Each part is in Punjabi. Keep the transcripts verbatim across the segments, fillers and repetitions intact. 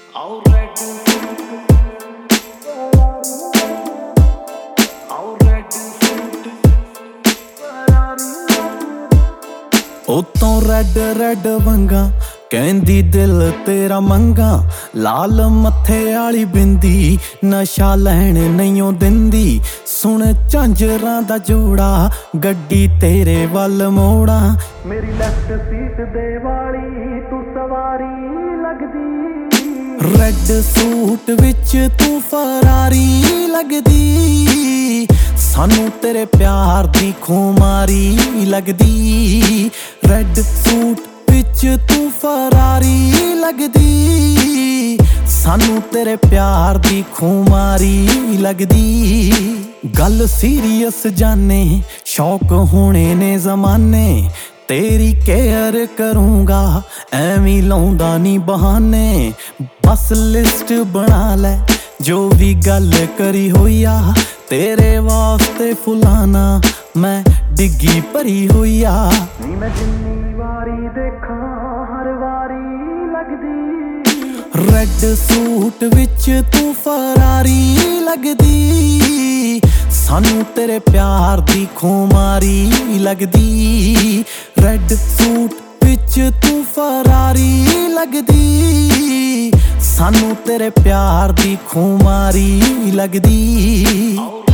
ਉਤੋਂ ਰੈਡ ਰੈਡ ਵੰਗਾ ਕਹਿੰਦੀ ਦਿਲ ਤੇਰਾ ਮੰਗਾ, ਲਾਲ ਮੱਥੇ ਆਲੀ ਬਿੰਦੀ ਨਸ਼ਾ ਲੈਣ ਨਹੀਂਓ ਦਿੰਦੀ। ਸੁਣ ਝਾਂਜਰਾਂ ਦਾ ਜੋੜਾ ਗੱਡੀ ਤੇਰੇ ਵੱਲ ਮੋੜਾ, ਮੇਰੀ ਲੈਫਟ ਸੀਟ ਦੇ ਵਾਲੀ ਤੂੰ ਸਵਾਰੀ ਲੱਗਦੀ। ਰੈਡ ਸੂਟ ਵਿੱਚ ਤੂੰ ਫਰਾਰੀ ਲੱਗਦੀ, ਸਾਨੂੰ ਤੇਰੇ ਪਿਆਰ ਦੀ ਖੁਮਾਰੀ ਲੱਗਦੀ। ਰੈਡ ਸੂਟ ਵਿੱਚ ਤੂੰ ਫਰਾਰੀ ਲੱਗਦੀ, ਸਾਨੂੰ ਤੇਰੇ ਪਿਆਰ ਦੀ ਖੁਮਾਰੀ ਲੱਗਦੀ। ਗੱਲ ਸੀਰੀਅਸ ਜਾਨੇ ਸ਼ੌਕ ਹੋਣੇ ਨੇ ਜ਼ਮਾਨੇ, ਤੇਰੀ ਕੇਅਰ ਕਰੂੰਗਾ ਐਵੇਂ ਲਾਉਂਦਾ ਨੀ ਬਹਾਨੇ। ਬਸ ਲਿਸਟ ਬਣਾ ਲੈ ਜੋ ਵੀ ਗੱਲ ਕਰੀ ਹੋਈ ਆ, ਤੇਰੇ ਵਾਸਤੇ ਫੁਲਾਨਾ ਮੈਂ ਡਿੱਗੀ ਭਰੀ ਹੋਈ ਆ। ਨੀ ਮੈਂ ਜਿੰਨੀ ਵਾਰੀ ਦੇਖਾਂ ਹਰ ਵਾਰੀ ਲੱਗਦੀ। ਰੈਡ ਸੂਟ ਵਿੱਚ ਤੂੰ ਫਰਾਰੀ ਲੱਗਦੀ, ਸਾਨੂੰ ਤੇਰੇ ਪਿਆਰ ਦੀ ਖੁਮਾਰੀ ਲੱਗਦੀ। ਰੈਡ ਸੂਟ ਵਿੱਚ ਤੂੰ ਫਰਾਰੀ ਲੱਗਦੀ, ਸਾਨੂੰ ਤੇਰੇ ਪਿਆਰ ਦੀ ਖੁਮਾਰੀ ਲੱਗਦੀ।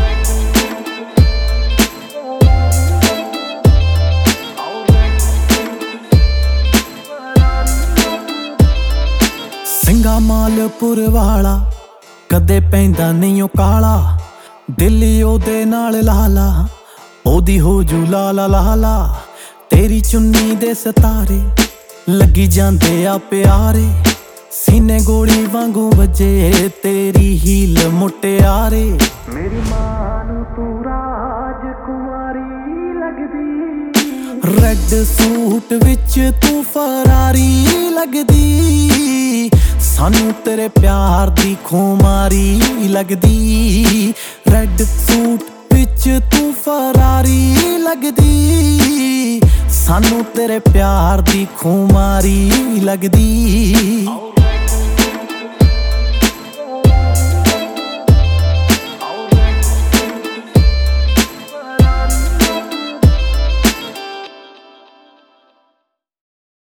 ਸਿੰਘਾ ਮਾਲਪੁਰ ਵਾਲਾ ਕਦੇ ਪੈਂਦਾ ਨਹੀਂ ਓ ਕਾਲਾ, ਦਿਲ ਉਹਦੇ ਨਾਲ ਲਾਲਾ ਉਹਦੀ ਹੋ ਜੂ ਲਾਲਾ ਲਾਲਾ। ਤੇਰੀ ਚੁੰਨੀ ਦੇ ਸਿਤਾਰੇ ਲੱਗੀ ਜਾਂਦੇ ਆ ਪਿਆਰੇ, ਸੀਨੇ ਗੋਲੀ ਵਾਂਗੂ ਵੱਜੇ ਤੇਰੀ ਹੀਲ ਮੁਟਿਆਰੇ। ਮੇਰੀ ਮਾਂ ਨੂੰ ਤੂੰ ਰਾਜਕੁਮਾਰੀ ਲੱਗਦੀ। ਰੈਡ ਸੂਟ ਵਿੱਚ ਤੂੰ ਫਰਾਰੀ ਲੱਗਦੀ, ਸਾਨੂੰ ਤੇਰੇ ਪਿਆਰ ਦੀ ਖੁਮਾਰੀ ਲੱਗਦੀ। ਰੈਡ ਸੂਟ ਵਿੱਚ ਤੂੰ ਫਰਾਰੀ ਲੱਗਦੀ, ਸਾਨੂੰ ਤੇਰੇ ਪਿਆਰ ਦੀ ਖੁਮਾਰੀ ਲੱਗਦੀ।